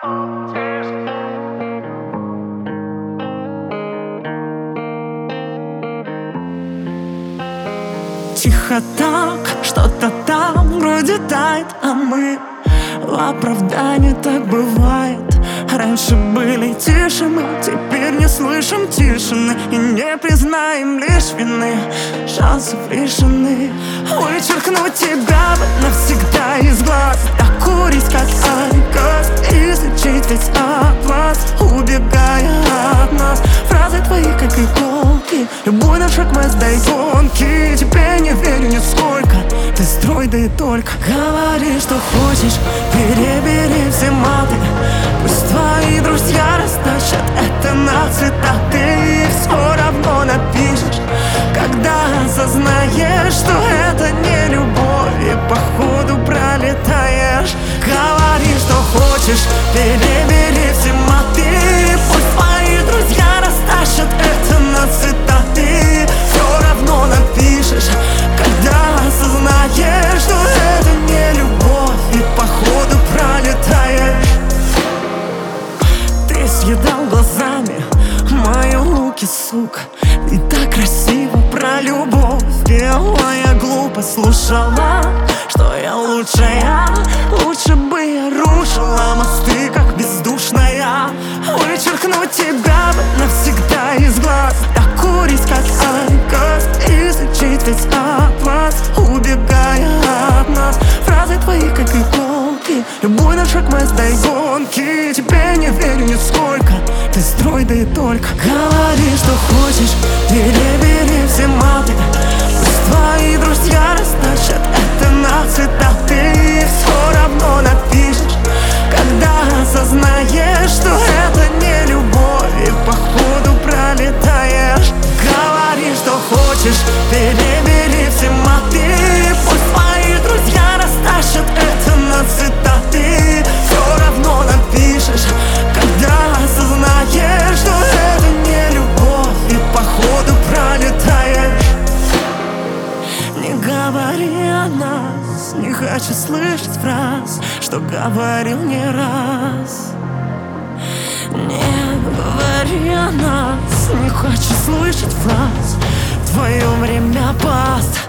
Тихо так, что-то там вроде тает, а мы в оправдании. Так бывает. Раньше были тише мы, теперь не слышим тишины и не признаем лишь вины. Шансов лишены. Вычеркнуть тебя бы навсегда из глаз, докурить как айкос, излечить весь отвас, убегая от нас. Фразы твои как иголки, любой наш шаг мы сдай гонки. Тебе не верю нисколько, ты строй да и только. Говори, что хочешь, перебери все маты. Пусть твои друзья растащат это на цвета, ты их все равно напишешь, когда осознаешь, что это не любовь и походу пролетаешь. Говори, что хочешь, перебери все маты. Пусть твои друзья растащат это на цвета, ты все равно напишешь, когда осознаешь, что это не любовь и походу пролетаешь. Ты съедал глазами мои луки, сука. И так красиво про любовь пела. Я глупо слушала, что я лучшая. Лучше бы я рушила мосты, как бездушная. Вычеркнуть тебя бы навсегда из глаз, докурить как айкос, излечить весь отвас, убегая от нас. Фразы твои как иголки, любой наш шаг мы сдай гонки. Тебе не верю нисколько, ты строй да и только. Говори, что хочешь, перебери все маты. Пусть твои друзья растащат это на цвета, ты все равно напишешь, когда осознаешь, что это не любовь и походу пролетаешь. Говори, что хочешь, перебери все маты. Пусть твои друзья растащат это на цвета, ты все равно напишешь, когда осознаешь, что это не любовь и походу пролетаешь. Не говори о нас, не хочу слышать фраз, что говорил не раз. Не говори о нас, не хочу слышать фраз, твое время паст.